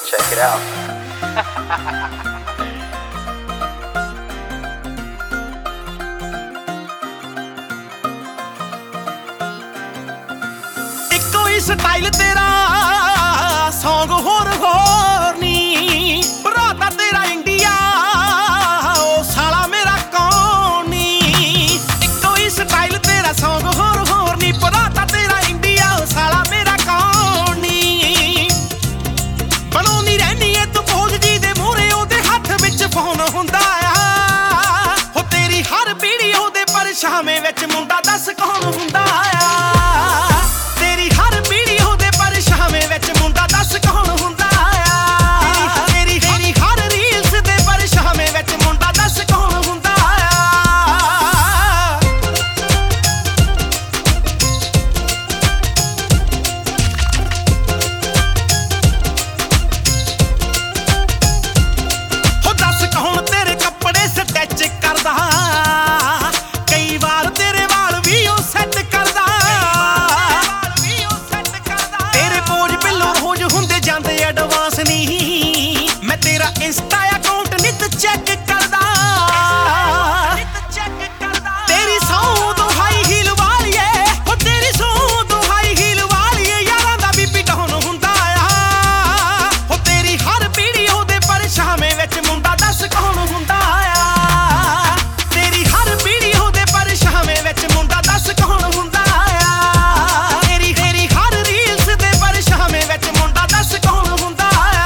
check it out. ਇੱਕੋ ਹੀ style ਤੇਰਾ song ਹੋਰ ਨੀ ਭਰਾ ਤਾਂ ਤੇਰਾ ਇੰਡੀਆ ਉਹ ਸਾਲਾ ਮੇਰਾ ਕੌਣ ਨੀ ਇੱਕੋ ਹੀ ਸਟਾਈਲ ਤੇਰਾ ਸੌਂਗ ਹੋਰ ਨੀ ਭਰਾ ਤਾਂ ਤੇਰਾ ਇੰਡੀਆ ਉਹ ਸਾਲਾ ਮੇਰਾ ਕੌਣ ਨੀ ਬਣਾਉਂਦੀ ਰਹਿਨੀ ਏ ਤੂੰ ਪੋਜ ਜੀ ਦੇ ਮੂਹਰੇ ਉਹਦੇ ਹੱਥ ਵਿੱਚ ਫੋਨ ਹੁੰਦਾ ਆ ਹੋ ਤੇਰੀ ਹਰ ਵੀਡੀਓ ਦੇ ਪਰਛਾਵੇਂ ਵਿੱਚ ਮੁੰਡਾ ਦੱਸ ਕੌਣ ਹੁੰਦਾ ਆ ਤੇਰੀ ਹਰ ਵੀਡੀਓ ਦੇ ਪਰਛਾਵੇਂ ਵਿੱਚ ਮੁੰਡਾ ਦੱਸ ਕੌਣ ਹੁੰਦਾ ਆ ਤੇਰੀ ਹਰ ਰੀਲਸ ਦੇ ਪਰਛਾਵੇਂ ਵਿੱਚ ਮੁੰਡਾ ਦੱਸ ਕੌਣ ਹੁੰਦਾ ਆ ਹੋ ਦੱਸ ਕੌਣ ਤੇਰੇ ਕੱਪੜੇ ਸਟਿਚ ਕਰਦਾ ਕਈ ਵਾਰ ਤੇਰੇ ਵਾਲ ਵੀ ਉਹ ਸੈੱਟ ਕਰਦਾ ਤੇਰੇ ਪੋਜ ਪਿੱਲੋਂ ਰੋਜ਼ ਹੁੰਦੇ ਜਾਂਦੇ ਐਡਵਾਂਸ ਨਹੀਂ ਮੈਂ ਤੇਰਾ ਇੰਸਟਾ ਅਕਾਊਂਟ ਨਿਤ ਚੈੱਕ ਕਰਦਾ ਤੇਰੀ ਸੌਂ ਤੋਂ ਹਾਈ ਹੀਲ ਵਾਲੀਏ ਹੋ ਤੇਰੀ ਸੌਂ ਤੋਂ ਹਾਈ ਹੀਲ ਵਾਲੀਏ ਯਾਰਾਂ ਦਾ ਵੀ ਡਾਊਨ ਹੁੰਦਾ ਆ ਹੋ ਤੇਰੀ ਹਰ ਵੀਡੀਓ ਦੇ ਪਰਛਾਵੇਂ ਵਿੱਚ ਮੁੰਡਾ ਦੱਸ ਕੌਣ ਹੁੰਦਾ ਆ ਤੇਰੀ ਹਰ ਵੀਡੀਓ ਦੇ ਪਰਛਾਵੇਂ ਵਿੱਚ ਮੁੰਡਾ ਦੱਸ ਕੌਣ ਹੁੰਦਾ ਆ ਤੇਰੀ ਹਰ ਰੀਲਸ ਦੇ ਪਰਛਾਵੇਂ ਵਿੱਚ ਮੁੰਡਾ ਦੱਸ ਕੌਣ ਹੁੰਦਾ ਆ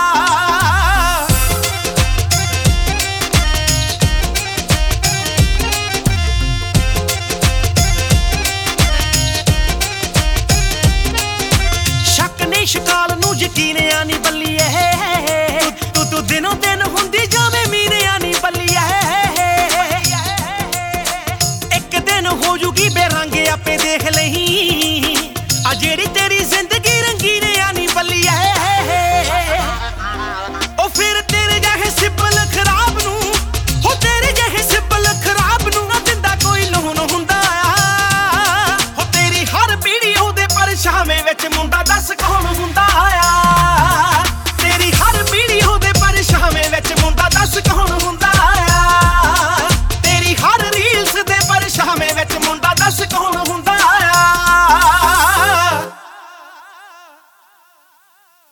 ਸ਼ੱਕ ਨਹੀਂ ਸ਼ਕਾਲ ਨੂੰ ਯਕੀਨਿਆ ਨਹੀਂ ਬੱਲੀਏ ਤੂੰ ਦਿਨੋਂ ਦਿਨ ਹੁੰਦੀ ਜਾਵੇਂ ਮੀਨਿਆ ਨਹੀਂ ਬੱਲੀਏ ਇੱਕ ਦਿਨ ਹੋ ਜੂਗੀ ਬੇਰੰਗ ਆਪੇ ਦੇਖ ਲਈ ਆ ਜਿਹੜੀ ਤੇਰੀ ਜ਼ਿੰਦਗੀ ਰੰਗੀਨਿਆ ਨਹੀਂ ਬੱਲੀਏ ਉਹ ਫਿਰ ਤੇਰੇ ਜਿਹੇ ਸਿੱਬਲ